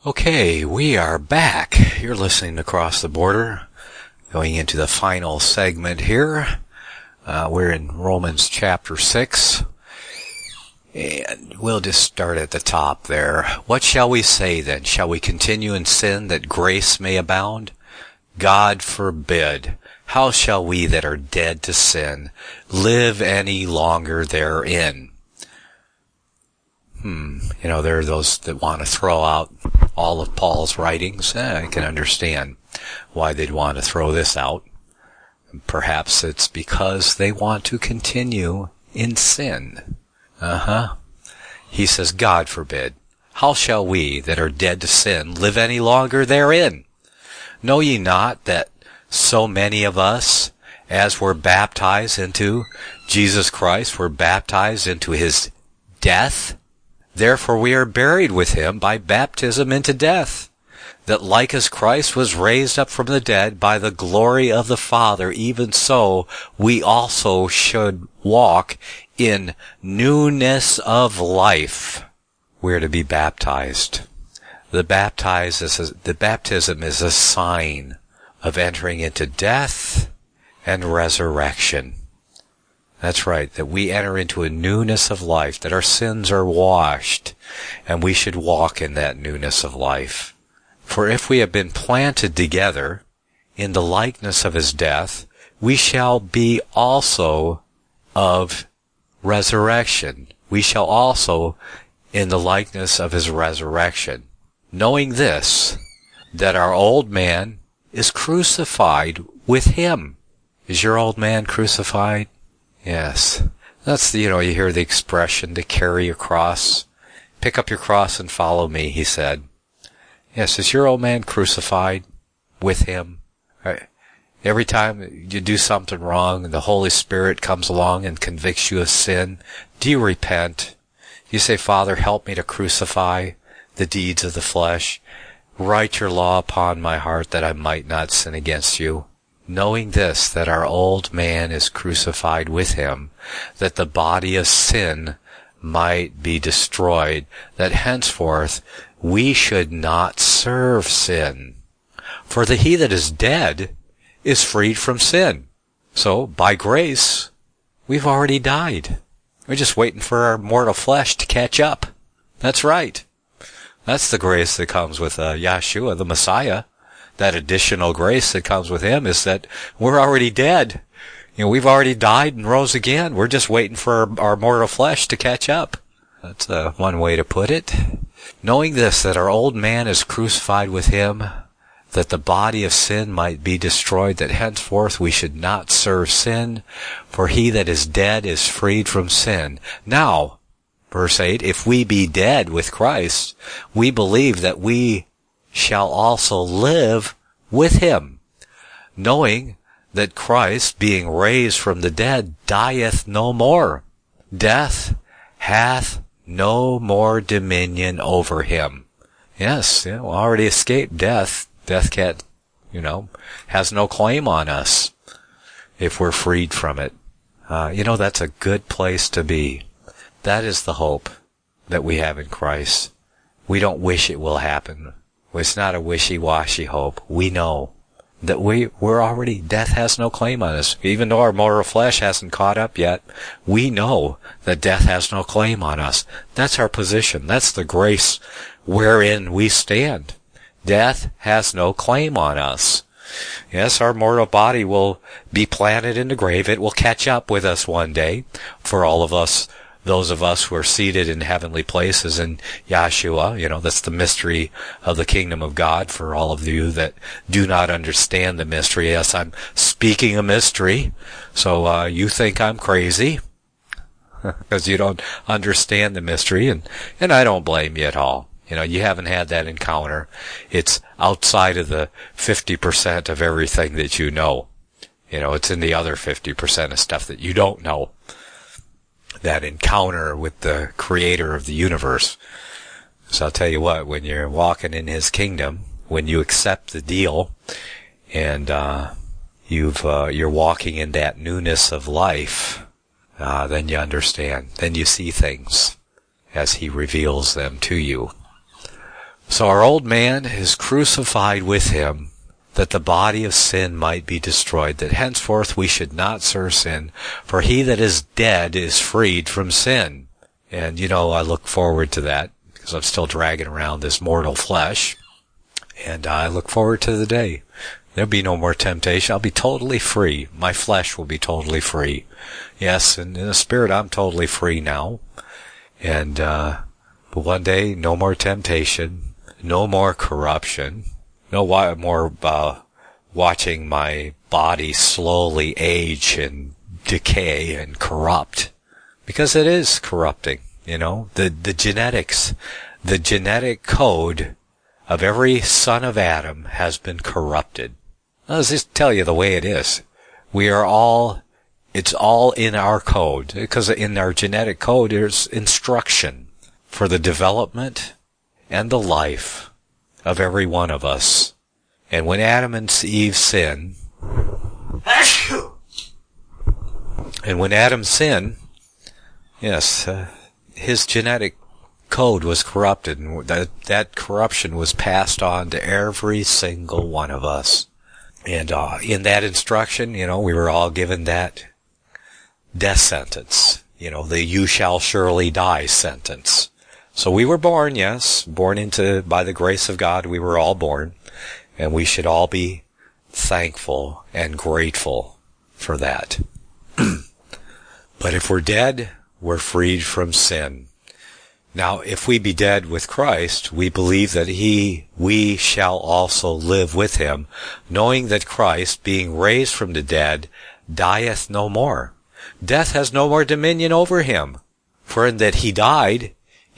Okay, we are back. You're listening to Across the Border, going into the final segment here. We're in Romans chapter 6, and we'll just start at the top there. What shall we say then? Shall we continue in sin that grace may abound? God forbid. How shall we that are dead to sin live any longer therein? There are those that want to throw out all of Paul's writings. I can understand why they'd want to throw this out. Perhaps it's because they want to continue in sin. He says, God forbid. How shall we that are dead to sin live any longer therein? Know ye not that so many of us, as were baptized into Jesus Christ, were baptized into his death? Therefore we are buried with him by baptism into death, that like as Christ was raised up from the dead by the glory of the Father, even so we also should walk in newness of life. We are to be baptized. The baptism is a sign of entering into death and resurrection. That's right, that we enter into a newness of life, that our sins are washed, and we should walk in that newness of life. For if we have been planted together in the likeness of his death, we shall be also of resurrection. We shall also in the likeness of his resurrection. Knowing this, that our old man is crucified with him. Is your old man crucified? Yes. That's you hear the expression, to carry your cross. Pick up your cross and follow me, he said. Yes, is your old man crucified with him? Every time you do something wrong and the Holy Spirit comes along and convicts you of sin, do you repent? You say, Father, help me to crucify the deeds of the flesh. Write your law upon my heart that I might not sin against you. Knowing this, that our old man is crucified with him, that the body of sin might be destroyed, that henceforth we should not serve sin. For he that is dead is freed from sin. So, by grace, we've already died. We're just waiting for our mortal flesh to catch up. That's right. That's the grace that comes with Yeshua, the Messiah. That additional grace that comes with him is that we're already dead. We've already died and rose again. We're just waiting for our mortal flesh to catch up. That's one way to put it. Knowing this, that our old man is crucified with him, that the body of sin might be destroyed, that henceforth we should not serve sin, for he that is dead is freed from sin. Now, verse 8, if we be dead with Christ, we believe that we shall also live with him, knowing that Christ, being raised from the dead, dieth no more. Death hath no more dominion over him. Yes, we already escaped death. Death can't, has no claim on us if we're freed from it. That's a good place to be. That is the hope that we have in Christ. We don't wish it will happen. It's not a wishy-washy hope. We know that we're already, death has no claim on us. Even though our mortal flesh hasn't caught up yet, we know that death has no claim on us. That's our position. That's the grace wherein we stand. Death has no claim on us. Yes, our mortal body will be planted in the grave. It will catch up with us one day. For all of us, those of us who are seated in heavenly places in Yeshua, that's the mystery of the kingdom of God. For all of you that do not understand the mystery, yes, I'm speaking a mystery. So you think I'm crazy because you don't understand the mystery, and I don't blame you at all. You haven't had that encounter. It's outside of the 50% of everything that you know. It's in the other 50% of stuff that you don't know. That encounter with the creator of the universe. So I'll tell you what, when you're walking in his kingdom, when you accept the deal, and you're walking in that newness of life, then you understand. Then you see things as he reveals them to you. So So our old man is crucified with him, that the body of sin might be destroyed, that henceforth we should not serve sin, for he that is dead is freed from sin. And, I look forward to that, because I'm still dragging around this mortal flesh, and I look forward to the day. There'll be no more temptation. I'll be totally free. My flesh will be totally free. Yes, and in the spirit I'm totally free now. And, but one day, no more temptation, no more corruption, no more, watching my body slowly age and decay and corrupt. Because it is corrupting, the genetics, the genetic code of every son of Adam has been corrupted. I'll just tell you the way it is. It's all in our code, because in our genetic code there's instruction for the development and the life of every one of us. And when Adam and Eve sinned, yes, his genetic code was corrupted, and that corruption was passed on to every single one of us. And in that instruction, we were all given that death sentence, the you shall surely die sentence. So we were born, yes, by the grace of God, we were all born, and we should all be thankful and grateful for that. But if we're dead, we're freed from sin. Now, if we be dead with Christ, we believe that we shall also live with him, knowing that Christ, being raised from the dead, dieth no more. Death has no more dominion over him. For in that he died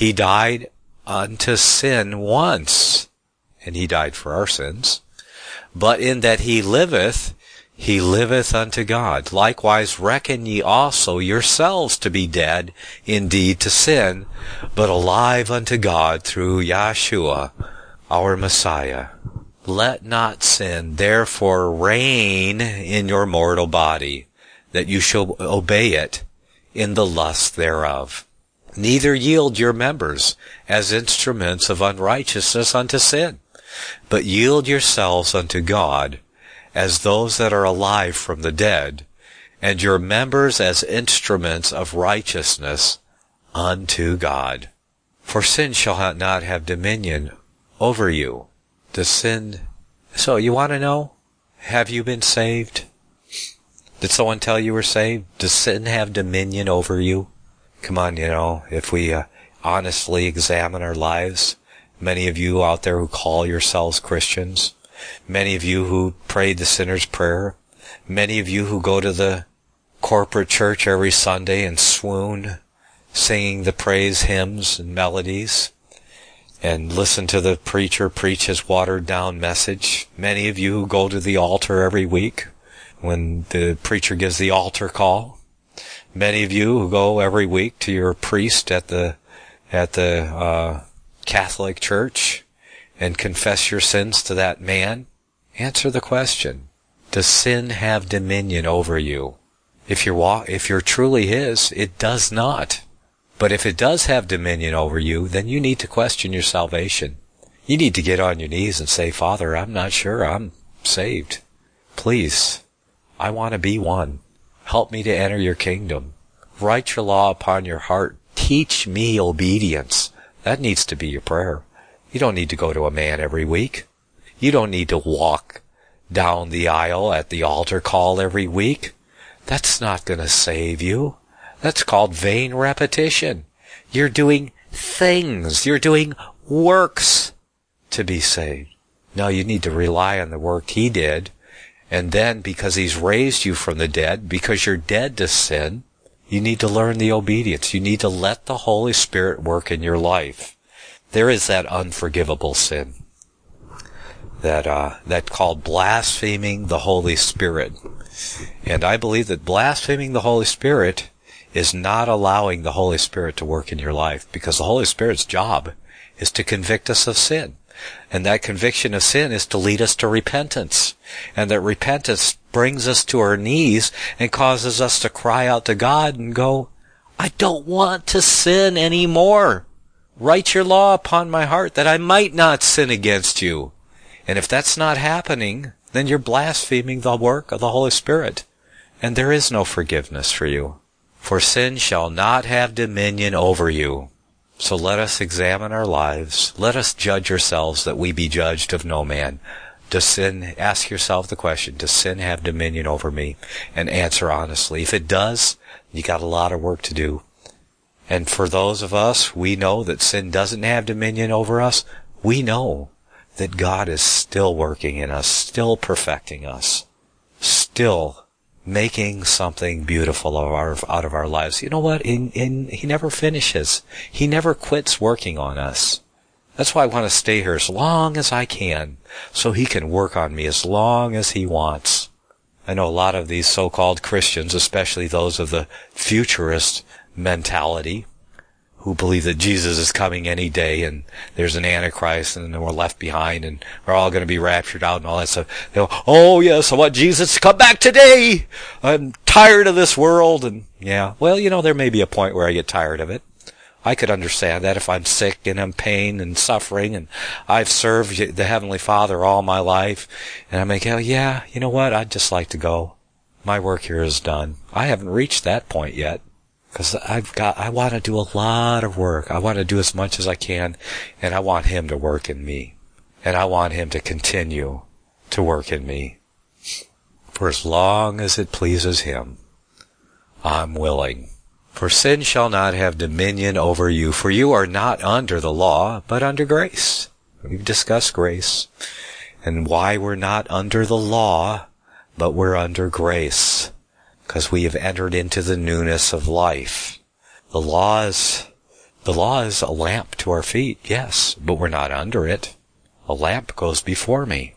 unto sin once, and he died for our sins. But in that he liveth unto God. Likewise reckon ye also yourselves to be dead indeed to sin, but alive unto God through Yahshua, our Messiah. Let not sin therefore reign in your mortal body, that you shall obey it in the lust thereof. Neither yield your members as instruments of unrighteousness unto sin, but yield yourselves unto God as those that are alive from the dead, and your members as instruments of righteousness unto God. For sin shall not have dominion over you. So you want to know? Have you been saved? Did someone tell you were saved? Does sin have dominion over you? Come on, if we honestly examine our lives, many of you out there who call yourselves Christians, many of you who prayed the sinner's prayer, many of you who go to the corporate church every Sunday and swoon, singing the praise hymns and melodies, and listen to the preacher preach his watered-down message. Many of you who go to the altar every week when the preacher gives the altar call. Many of you who go every week to your priest at the Catholic Church and confess your sins to that man. Answer the question. Does sin have dominion over you? If you're truly his, it does not. But if it does have dominion over you, then you need to question your salvation. You need to get on your knees and say, Father, I'm not sure I'm saved. Please, I want to be one. Help me to enter your kingdom. Write your law upon your heart. Teach me obedience. That needs to be your prayer. You don't need to go to a man every week. You don't need to walk down the aisle at the altar call every week. That's not going to save you. That's called vain repetition. You're doing things. You're doing works to be saved. No, you need to rely on the work he did. And then, because he's raised you from the dead, because you're dead to sin, you need to learn the obedience. You need to let the Holy Spirit work in your life. There is that unforgivable sin that called blaspheming the Holy Spirit. And I believe that blaspheming the Holy Spirit is not allowing the Holy Spirit to work in your life, because the Holy Spirit's job is to convict us of sin. And that conviction of sin is to lead us to repentance. And that repentance brings us to our knees and causes us to cry out to God and go, I don't want to sin anymore. Write your law upon my heart that I might not sin against you. And if that's not happening, then you're blaspheming the work of the Holy Spirit. And there is no forgiveness for you. For sin shall not have dominion over you. So let us examine our lives. Let us judge ourselves that we be judged of no man. Does sin, ask yourself the question, does sin have dominion over me? And answer honestly. If it does, you got a lot of work to do. And for those of us, we know that sin doesn't have dominion over us. We know that God is still working in us, still perfecting us, still making something beautiful out of our lives. You know what? He never finishes. He never quits working on us. That's why I want to stay here as long as I can, so He can work on me as long as He wants. I know a lot of these so-called Christians, especially those of the futurist mentality, who believe that Jesus is coming any day and there's an Antichrist and then we're left behind and we're all going to be raptured out and all that stuff. They go, oh yes, I want Jesus to come back today. I'm tired of this world. And yeah, well, you know, there may be a point where I get tired of it. I could understand that if I'm sick and I'm in pain and suffering and I've served the Heavenly Father all my life and I'm like, oh yeah, you know what? I'd just like to go. My work here is done. I haven't reached that point yet. Because I want to do a lot of work. I want to do as much as I can, and I want Him to work in me. And I want Him to continue to work in me. For as long as it pleases Him, I'm willing. For sin shall not have dominion over you, for you are not under the law, but under grace. We've discussed grace, and why we're not under the law, but we're under grace. Because we have entered into the newness of life. The law is a lamp to our feet, yes, but we're not under it. A lamp goes before me.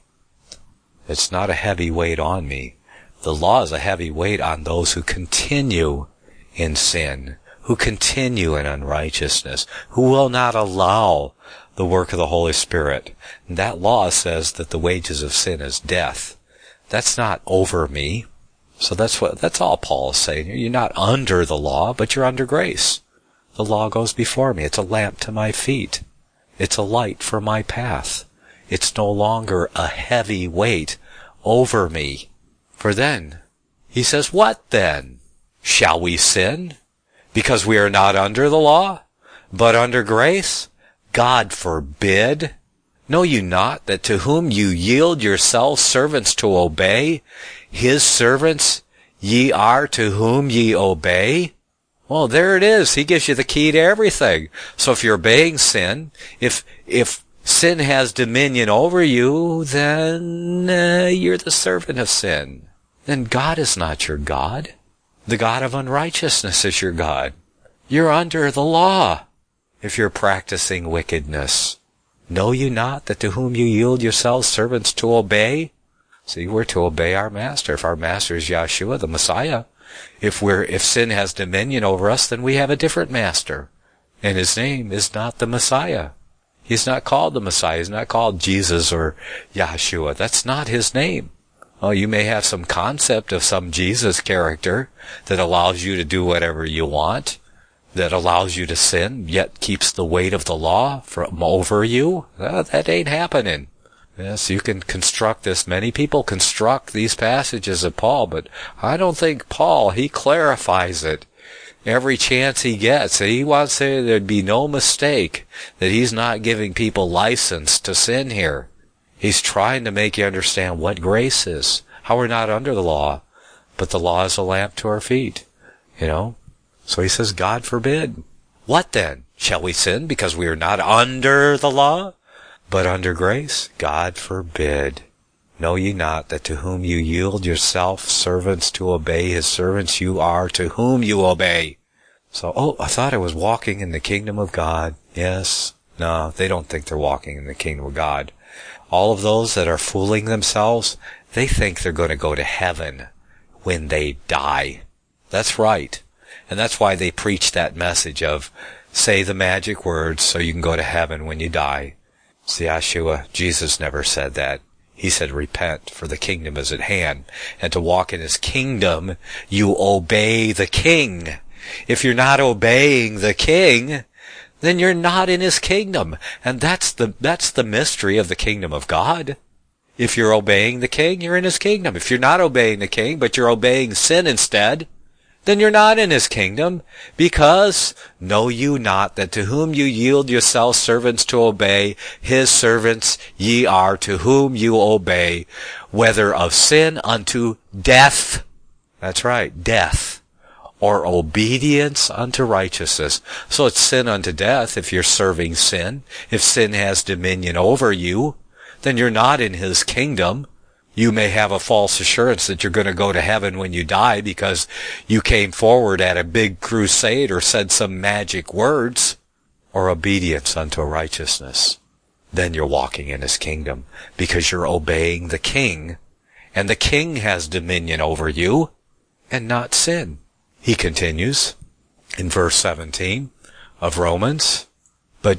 It's not a heavy weight on me. The law is a heavy weight on those who continue in sin, who continue in unrighteousness, who will not allow the work of the Holy Spirit. And that law says that the wages of sin is death. That's not over me. So that's all Paul is saying. You're not under the law, but you're under grace. The law goes before me. It's a lamp to my feet. It's a light for my path. It's no longer a heavy weight over me. For then, he says, what then? Shall we sin? Because we are not under the law, but under grace? God forbid. Know you not that to whom you yield yourselves servants to obey, His servants ye are to whom ye obey? Well, there it is. He gives you the key to everything. So if you're obeying sin, if sin has dominion over you, then you're the servant of sin. Then God is not your God. The God of unrighteousness is your God. You're under the law if you're practicing wickedness. Know you not that to whom you yield yourselves servants to obey? See, we're to obey our master. If our master is Yahshua, the Messiah, if sin has dominion over us, then we have a different master. And His name is not the Messiah. He's not called the Messiah. He's not called Jesus or Yahshua. That's not His name. Oh, you may have some concept of some Jesus character that allows you to do whatever you want, that allows you to sin, yet keeps the weight of the law from over you. That ain't happening. Yes, you can construct this. Many people construct these passages of Paul, but I don't think Paul, he clarifies it every chance he gets. He wants to, there'd be no mistake that he's not giving people license to sin here. He's trying to make you understand what grace is, how we're not under the law, but the law is a lamp to our feet, you know. So he says, God forbid. What then? Shall we sin because we are not under the law, but under grace? God forbid. Know ye not that to whom you yield yourself servants to obey, His servants you are to whom you obey? So, I thought I was walking in the kingdom of God. Yes. No, they don't think they're walking in the kingdom of God. All of those that are fooling themselves, they think they're going to go to heaven when they die. That's right. And that's why they preach that message of say the magic words so you can go to heaven when you die. See, Yahshua, Jesus never said that. He said, repent, for the kingdom is at hand. And to walk in His kingdom, you obey the king. If you're not obeying the king, then you're not in his kingdom. And that's the mystery of the kingdom of God. If you're obeying the king, you're in his kingdom. If you're not obeying the king, but you're obeying sin instead, then you're not in his kingdom, because know you not that to whom you yield yourselves servants to obey, his servants ye are to whom you obey, whether of sin unto death, that's right, death, or obedience unto righteousness. So it's sin unto death if you're serving sin. If sin has dominion over you, then you're not in his kingdom. You may have a false assurance that you're going to go to heaven when you die because you came forward at a big crusade or said some magic words, or obedience unto righteousness. Then you're walking in his kingdom because you're obeying the king, and the king has dominion over you and not sin. He continues in verse 17 of Romans, but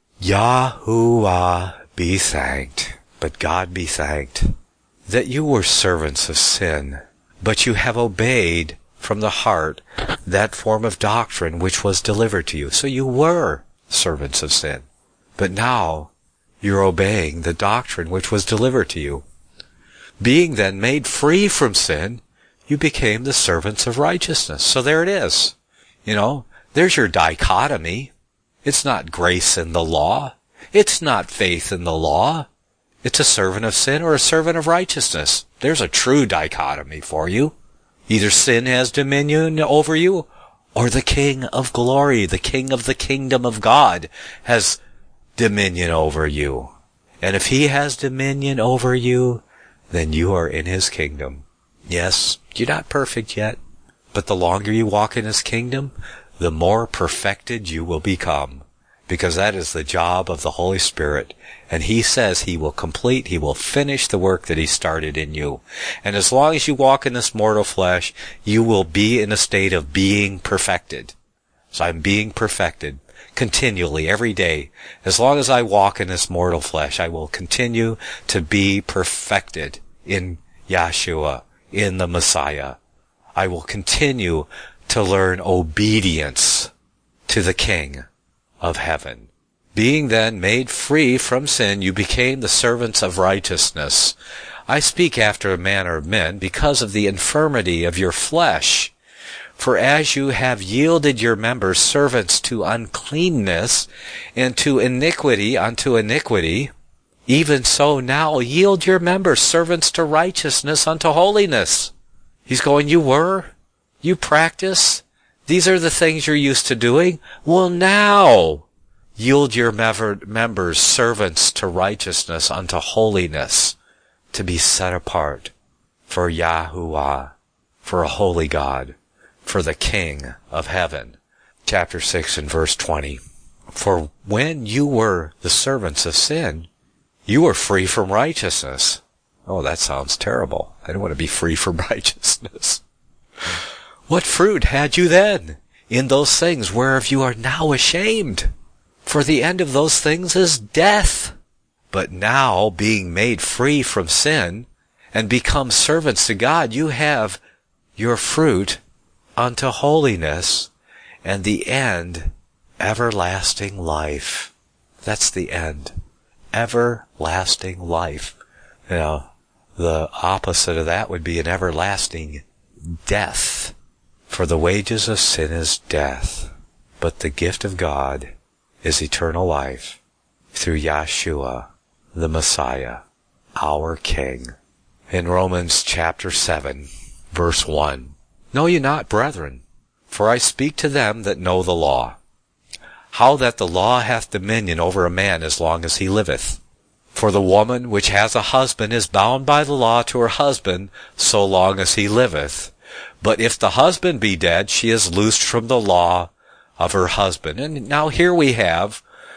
Yahuwah be thanked, but God be thanked, that you were servants of sin, but you have obeyed from the heart that form of doctrine which was delivered to you. So you were servants of sin, but now you're obeying the doctrine which was delivered to you. Being then made free from sin, you became the servants of righteousness. So there it is. There's your dichotomy. It's not grace in the law. It's not faith in the law. It's a servant of sin or a servant of righteousness. There's a true dichotomy for you. Either sin has dominion over you, or the King of glory, the King of the kingdom of God, has dominion over you. And if he has dominion over you, then you are in his kingdom. Yes, you're not perfect yet, but the longer you walk in his kingdom, the more perfected you will become. Because that is the job of the Holy Spirit. And he says he will finish the work that he started in you. And as long as you walk in this mortal flesh, you will be in a state of being perfected. So I'm being perfected continually, every day. As long as I walk in this mortal flesh, I will continue to be perfected in Yeshua, in the Messiah. I will continue to learn obedience to the King of heaven. Being then made free from sin, you became the servants of righteousness. I speak after a manner of men because of the infirmity of your flesh. For as you have yielded your members servants to uncleanness, and to iniquity unto iniquity, even so now yield your members servants to righteousness unto holiness. He's going, you practice, these are the things you're used to doing. Well, now yield your members servants to righteousness unto holiness, to be set apart for Yahuwah, for a holy God, for the King of heaven. Chapter 6 and verse 20. For when you were the servants of sin, you were free from righteousness. Oh, that sounds terrible. I don't want to be free from righteousness. What fruit had you then in those things whereof you are now ashamed? For the end of those things is death. But now, being made free from sin and become servants to God, you have your fruit unto holiness, and the end, everlasting life. That's the end. Everlasting life. The opposite of that would be an everlasting death. For the wages of sin is death, but the gift of God is eternal life through Yeshua, the Messiah, our King. In Romans chapter 7, verse 1, Know ye not, brethren, for I speak to them that know the law, how that the law hath dominion over a man as long as he liveth. For the woman which has a husband is bound by the law to her husband so long as he liveth. But if the husband be dead, she is loosed from the law of her husband. And now here we have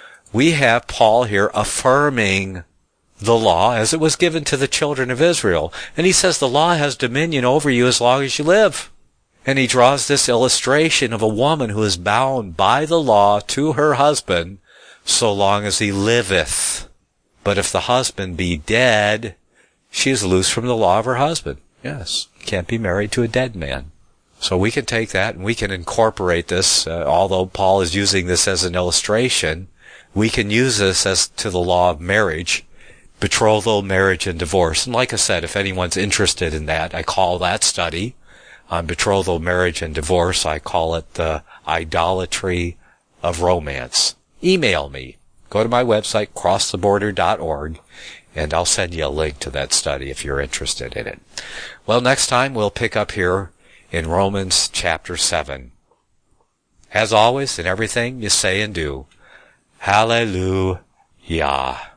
Paul here affirming the law as it was given to the children of Israel. And he says the law has dominion over you as long as you live. And he draws this illustration of a woman who is bound by the law to her husband so long as he liveth. But if the husband be dead, she is loosed from the law of her husband. Yes, can't be married to a dead man. So we can take that and we can incorporate this, although Paul is using this as an illustration, we can use this as to the law of marriage, betrothal, marriage, and divorce. And like I said, if anyone's interested in that, I call that study on betrothal, marriage, and divorce, I call it the idolatry of romance. Email me. Go to my website, crosstheborder.org, and I'll send you a link to that study if you're interested in it. Well, next time we'll pick up here in Romans chapter 7. As always, in everything you say and do, hallelujah.